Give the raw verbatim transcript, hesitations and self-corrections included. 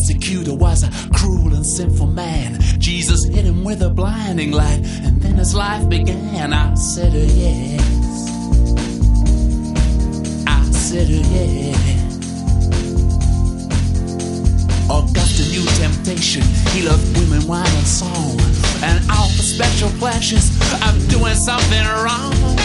persecutor was a cruel and sinful man. Jesus hit him with a blinding light, and then his life began. I said, uh, yes. I said, uh, yeah. Augustine knew temptation. He loved women, wine, and song, and all the special pleasures of doing something wrong.